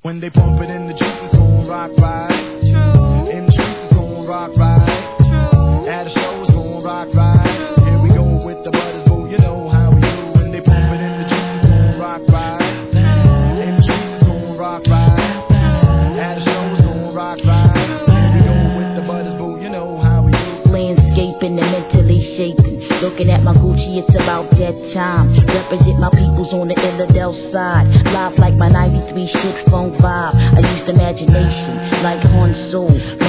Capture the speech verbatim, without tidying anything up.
When they pump it in the juice, it's gon' rock right. True. In the streets, it's gon' rock right. True. At a show, it's gon' rock right. True. Here we go with the butters, boo, you know how we do. When they pump it in the juice, it's gon' rock right. In the streets, it's gon' rock right. At a show, it's gon' rock right. Here we go with the butters, boo, you know how we do. Landscaping and mentally shaping. Looking at my Gucci, it's about that time. Represent my peoples on the Illidale side. Live like my ninety-three shit phone vibe. I used imagination like Hanso.